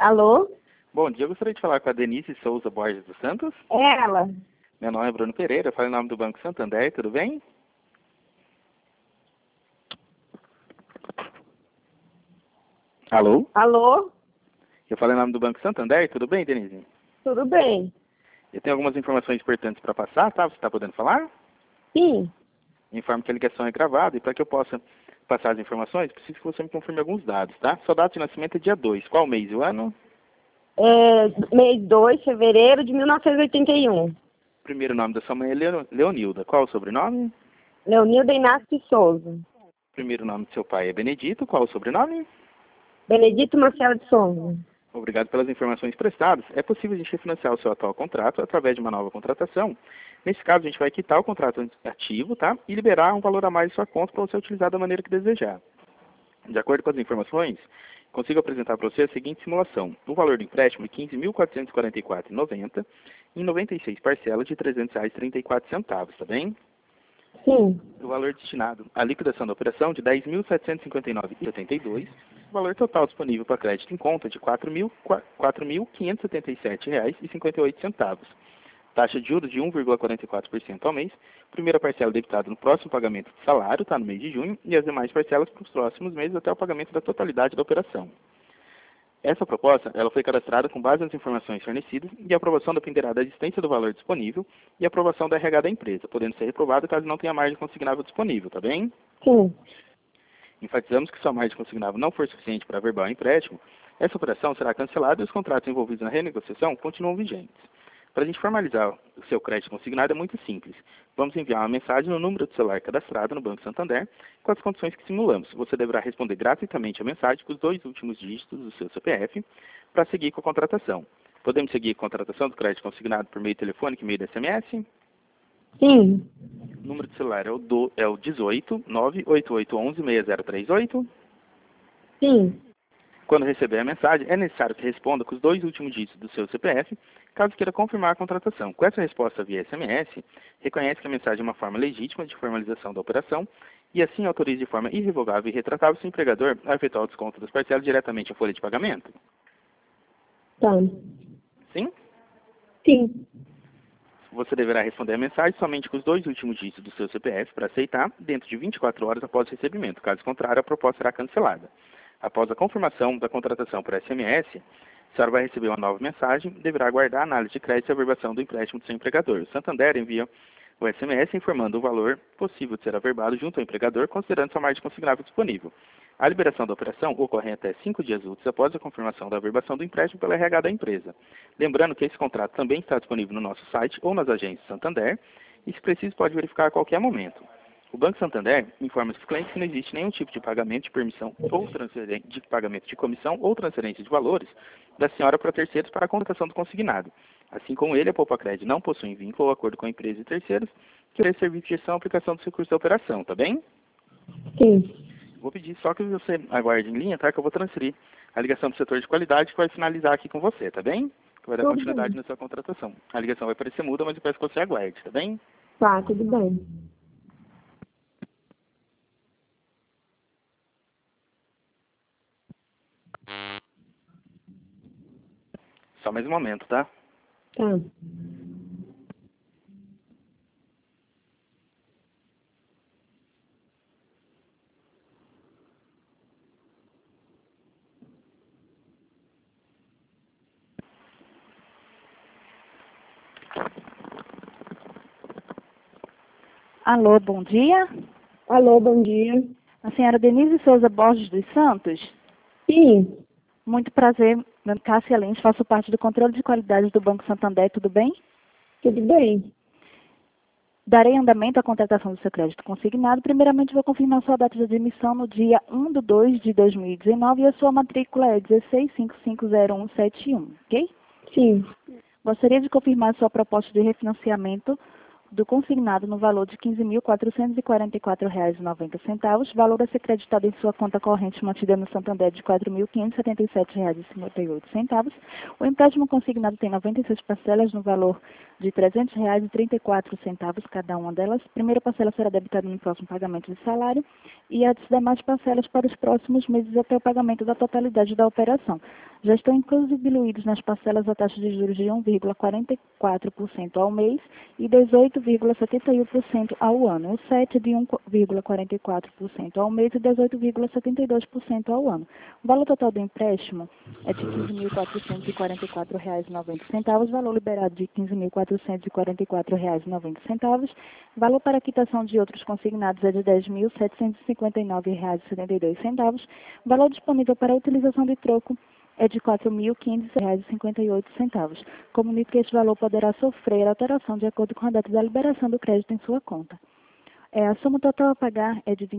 Alô? Bom dia, eu gostaria de falar com a Denise Souza Borges dos Santos. Ela. Meu nome é Bruno Pereira, eu falo em nome do Banco Santander, tudo bem? Alô? Alô? Eu falo em nome do Banco Santander, tudo bem, Denise? Tudo bem? Eu tenho algumas informações importantes para passar, tá? Você está podendo falar? Sim. Informo que a ligação é gravada e para que eu possa passar as informações, preciso que você me confirme alguns dados, tá? Sua data de nascimento é dia 2. Qual mês e o ano? Mês 2, fevereiro de 1981. Primeiro nome da sua mãe é Leonilda. Qual o sobrenome? Leonilda Inácio de Souza. Primeiro nome do seu pai é Benedito. Qual o sobrenome? Benedito Marcelo de Souza. Obrigado pelas informações prestadas. É possível a gente refinanciar o seu atual contrato através de uma nova contratação. Nesse caso, a gente vai quitar o contrato ativo, tá? E liberar um valor a mais em sua conta para você utilizar da maneira que desejar. De acordo com as informações, consigo apresentar para você a seguinte simulação. O valor do empréstimo é R$ 15.444,90 em 96 parcelas de R$ 300,34, tá bem? Sim. O valor destinado à liquidação da operação de R$ 10.759,82, o valor total disponível para crédito em conta de R$ 4.577,58. Taxa de juros de 1,44% ao mês. Primeira parcela debitada no próximo pagamento de salário, está no mês de junho, e as demais parcelas para os próximos meses até o pagamento da totalidade da operação. Essa proposta ela foi cadastrada com base nas informações fornecidas e a aprovação dependerá da existência do valor disponível e a aprovação da RH da empresa, podendo ser reprovada caso não tenha margem consignável disponível, tá bem? Sim. Enfatizamos que se a margem consignável não for suficiente para averbar o empréstimo, essa operação será cancelada e os contratos envolvidos na renegociação continuam vigentes. Para a gente formalizar o seu crédito consignado é muito simples. Vamos enviar uma mensagem no número do celular cadastrado no Banco Santander com as condições que simulamos. Você deverá responder gratuitamente a mensagem com os 2 últimos dígitos do seu CPF para seguir com a contratação. Podemos seguir a contratação do crédito consignado por meio telefônico e meio de SMS? Sim. O número do celular é o 18 98811 6038. Sim. Quando receber a mensagem, é necessário que responda com os 2 últimos dígitos do seu CPF, caso queira confirmar a contratação. Com essa resposta via SMS, reconhece que a mensagem é uma forma legítima de formalização da operação e assim autoriza de forma irrevogável e retratável seu empregador a efetuar o desconto das parcelas diretamente à folha de pagamento? Tá. Sim? Sim. Você deverá responder a mensagem somente com os 2 últimos dígitos do seu CPF para aceitar dentro de 24 horas após o recebimento. Caso contrário, a proposta será cancelada. Após a confirmação da contratação por SMS, a senhora vai receber uma nova mensagem e deverá aguardar a análise de crédito e averbação do empréstimo do seu empregador. O Santander envia o SMS informando o valor possível de ser averbado junto ao empregador, considerando sua margem consignável disponível. A liberação da operação ocorre até 5 dias úteis após a confirmação da averbação do empréstimo pela RH da empresa. Lembrando que esse contrato também está disponível no nosso site ou nas agências Santander e, se preciso, pode verificar a qualquer momento. O Banco Santander informa os clientes que não existe nenhum tipo de pagamento de permissão ou transferência de pagamento de comissão ou transferência de valores da senhora para terceiros para a contratação do consignado. Assim como ele, a Poupacred não possui vínculo ou acordo com a empresa e terceiros que oferece serviço de gestão e aplicação dos recursos da operação, tá bem? Sim. Vou pedir só que você aguarde em linha, tá? Que eu vou transferir a ligação do setor de qualidade que vai finalizar aqui com você, tá bem? Que vai dar Tudo continuidade bem. na sua contratação. A ligação vai parecer muda, mas eu peço que você aguarde, tá bem? Tá, tudo bem. Só mais um momento, tá? Tá. Alô, bom dia. Alô, bom dia. A senhora Denise Souza Borges dos Santos. Sim. Muito prazer, meu nome é Cássia Lins, faço parte do controle de qualidade do Banco Santander, tudo bem? Tudo bem. Darei andamento à contratação do seu crédito consignado. Primeiramente, vou confirmar sua data de admissão no dia 1/2/2019 e a sua matrícula é 16550171, ok? Sim. Gostaria de confirmar sua proposta de refinanciamento do consignado no valor de R$ 15.444,90, valor a ser creditado em sua conta corrente mantida no Santander de R$ 4.577,58. O empréstimo consignado tem 96 parcelas no valor de R$ 300,34 cada uma delas. A primeira parcela será debitada no próximo pagamento de salário e as demais parcelas para os próximos meses até o pagamento da totalidade da operação. Já estão incluídos nas parcelas a taxa de juros de 1,44% ao mês e 18,71% ao ano. O CET de 1,44% ao mês e 18,72% ao ano. O valor total do empréstimo é de R$ 15.444,90, valor liberado de R$ 15.444,90, valor para quitação de outros consignados é de R$ 10.759,72, valor disponível para utilização de troco é de R$ 4.500,58. Comunico que este valor poderá sofrer alteração de acordo com a data da liberação do crédito em sua conta. A soma total a pagar é de R$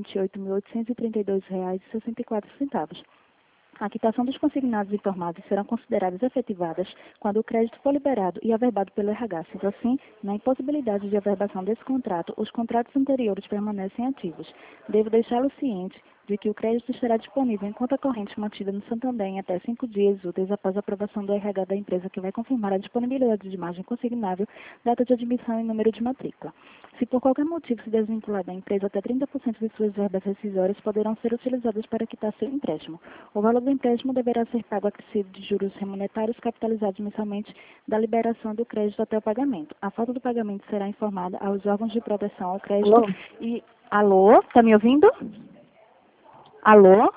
28.832,64. A quitação dos consignados informados serão consideradas efetivadas quando o crédito for liberado e averbado pelo RH. Sendo assim, na impossibilidade de averbação desse contrato, os contratos anteriores permanecem ativos. Devo deixá-lo ciente de que o crédito estará disponível em conta corrente mantida no Santander em até 5 dias úteis após a aprovação do RH da empresa, que vai confirmar a disponibilidade de margem consignável, data de admissão e número de matrícula. Se por qualquer motivo se desvincular da empresa, até 30% de suas verbas rescisórias poderão ser utilizadas para quitar seu empréstimo. O valor do empréstimo deverá ser pago acrescido de juros remuneratórios capitalizados mensalmente da liberação do crédito até o pagamento. A falta do pagamento será informada aos órgãos de proteção ao crédito. Alô? Alô? Tá me ouvindo? Alô?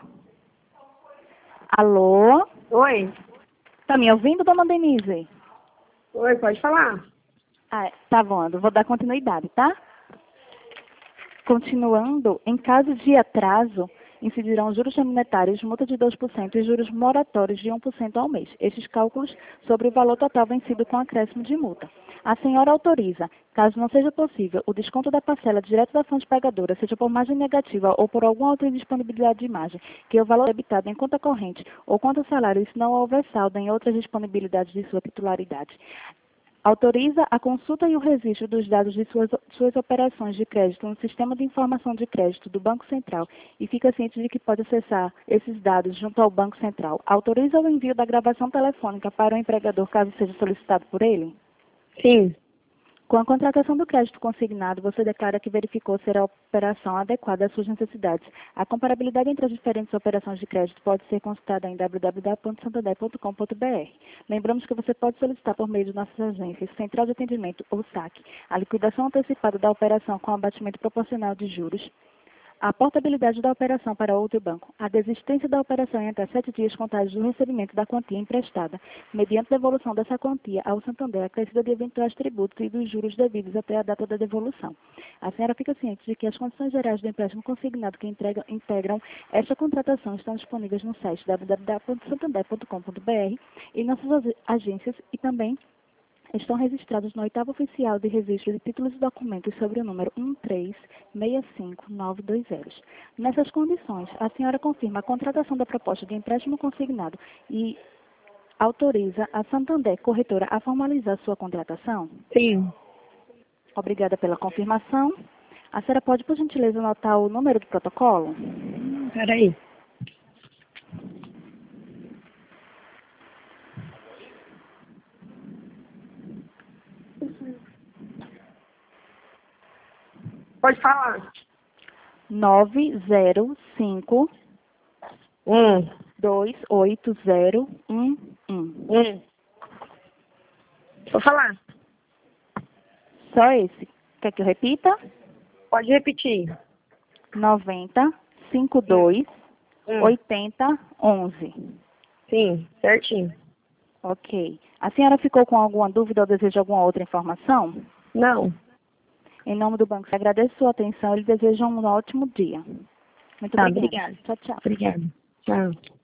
Alô? Oi? Tá me ouvindo, dona Denise? Oi, pode falar? Tá bom, vou dar continuidade, tá? Continuando, em caso de atraso, incidirão juros remuneratórios, multa de 2% e juros moratórios de 1% ao mês. Estes cálculos sobre o valor total vencido com acréscimo de multa. A senhora autoriza, caso não seja possível, o desconto da parcela direto da fonte pagadora, seja por margem negativa ou por alguma outra indisponibilidade de margem, que o valor debitado em conta corrente ou conta salário, se não houver saldo em outras disponibilidades de sua titularidade. Autoriza a consulta e o registro dos dados de suas operações de crédito no Sistema de Informação de Crédito do Banco Central e fica ciente de que pode acessar esses dados junto ao Banco Central. Autoriza o envio da gravação telefônica para o empregador, caso seja solicitado por ele? Sim. Com a contratação do crédito consignado, você declara que verificou ser a operação adequada às suas necessidades. A comparabilidade entre as diferentes operações de crédito pode ser consultada em www.santander.com.br. Lembramos que você pode solicitar por meio de nossas agências, Central de Atendimento ou SAC, a liquidação antecipada da operação com abatimento proporcional de juros, a portabilidade da operação para outro banco, a desistência da operação em até 7 dias contados do recebimento da quantia emprestada, mediante devolução dessa quantia ao Santander, acrescida de eventuais tributos e dos juros devidos até a data da devolução. A senhora fica ciente de que as condições gerais do empréstimo consignado que integram esta contratação estão disponíveis no site www.santander.com.br e nossas agências e também estão registrados no 8º Oficial de Registro de Títulos e Documentos sobre o número 1365920. Nessas condições, a senhora confirma a contratação da proposta de empréstimo consignado e autoriza a Santander Corretora a formalizar sua contratação? Sim. Obrigada pela confirmação. A senhora pode, por gentileza, anotar o número do protocolo? Peraí. Pode falar. 905 28011. Vou falar. Só esse. Quer que eu repita? Pode repetir. 90 52 80 11. Sim, certinho. Ok. A senhora ficou com alguma dúvida ou deseja alguma outra informação? Não. Em nome do banco, agradeço sua atenção e lhe desejo um ótimo dia. Muito Tá, obrigada. obrigada. Tchau, tchau. Obrigada. Tchau.